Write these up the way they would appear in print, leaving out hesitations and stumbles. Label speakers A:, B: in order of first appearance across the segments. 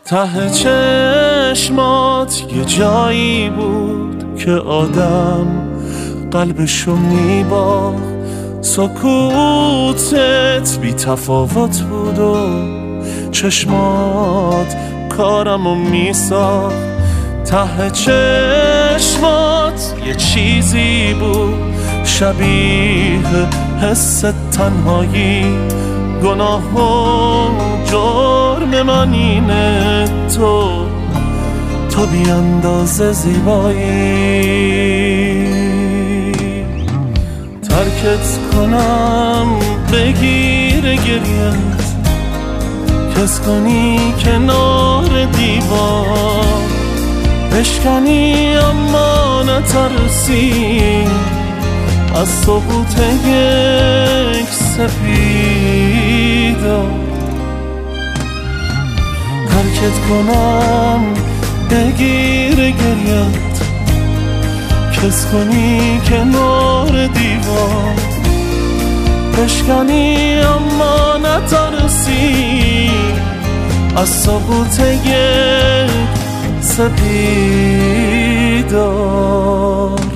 A: ته چشمات یه جایی بود که آدم قلبشو میباخت، سکوتت بی تفاوت بود و چشمات کارمو میساخت. ته چشمات یه چیزی بود شبیه حس تنهایی، گناه و جرم من اینه تو بی اندازه زیبایی. ترکت کنم بگیر گریت، کس کنی کنار دیوار، بشکنی اما نترسی از سقوط یک سپیدار. ترکت کنم بگیر گریت، کس کنی کنار دیوار، بشکنی اما نترسی از سقوط یک سپیدار.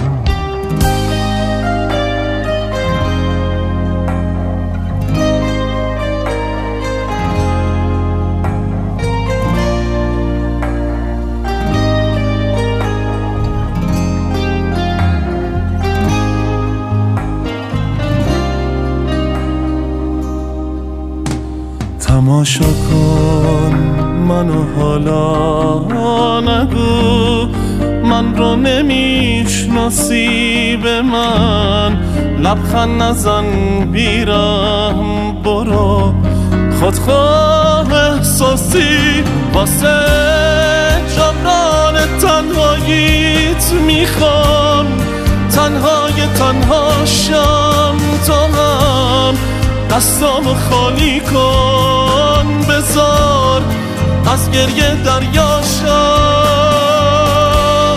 A: تماشا کن منو، حالا نگو من رو نمیشناسی، به من لبخند نزن بیرم، برو خودخواه احساسی. واسه جبران تنهاییت میخوام تنها شم، تو هم دستامو خالی کن، بذار از گریه دریاشم.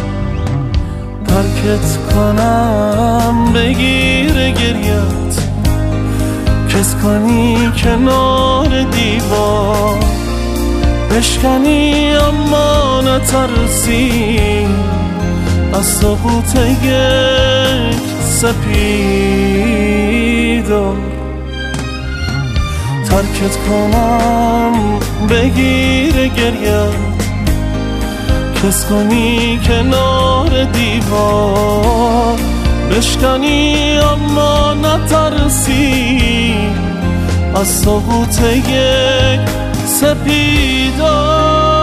A: ترکت کنم بگیر گریت، کس کنی کنار دیوار، بشکنی اما نترسی از سقوط یک سپیدار. ترکت کنم بگیر گریت، کس کنی کنار دیوار، بشکنی اما نترسی از سقوط یک سپیدار.